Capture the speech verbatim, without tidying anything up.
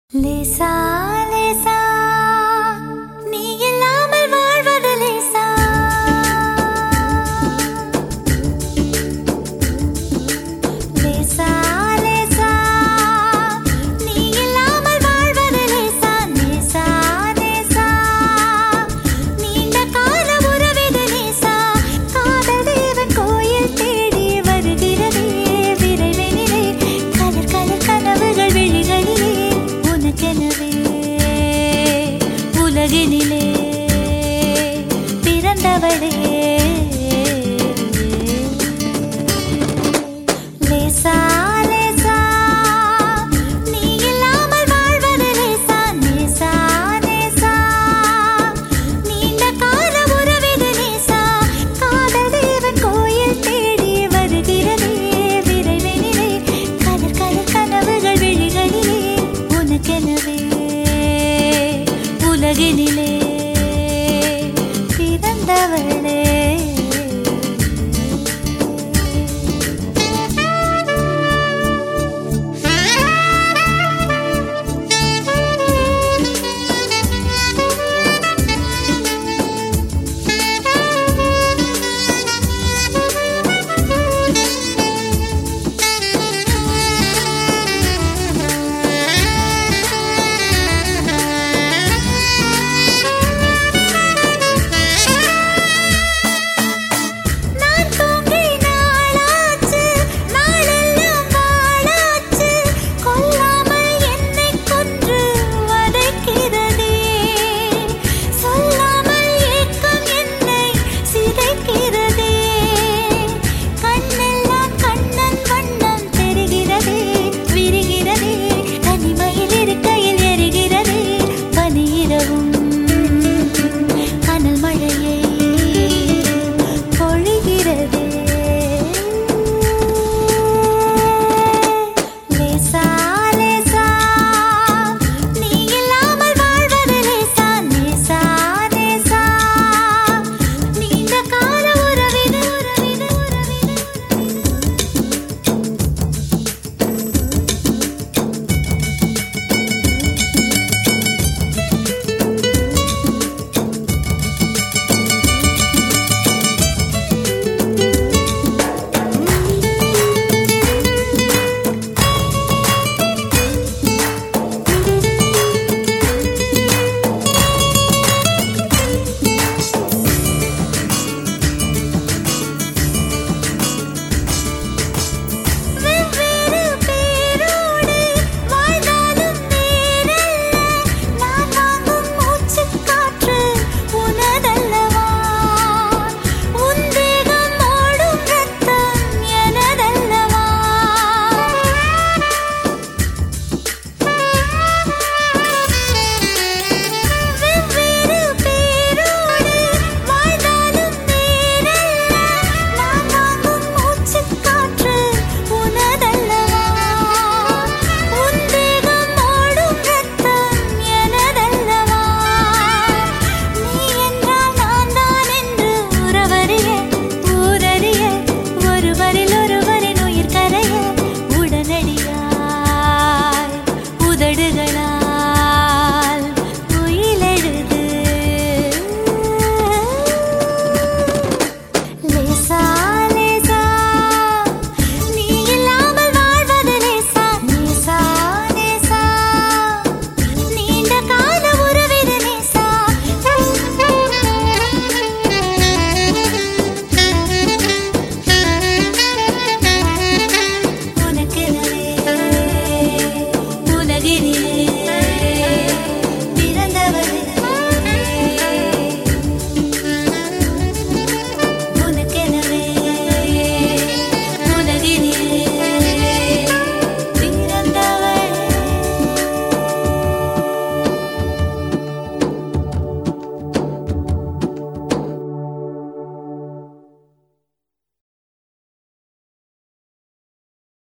லேசா லேசா நீ இல்லாமல் வாழ்வது லேசா லேசா லேசா நீ இல்லாமல் வாழ்வது லேசா லேசா லேசா நீண்ட கால உறவிது லேசா காதல் தேவன் கோயில் தேடி வருகிறதே விரைவினிலே கலர் கலர் கனவுகள் விழிகளிலே உனக்கெனவே உலகினிலே பிறந்தவளே லேசா லேசா நீ இல்லாமல் வாழ்வது லேசா லேசா லேசா நீண்ட கால உறவிது லேசா காதல் தேவன் கோயில் தேடி வருகிறதே விரைவினிலே கலர் கலர் கனவுகள் விழிகளிலே உனக்கெனவே உலகினிலே பிறந்தவளே உதடுகளா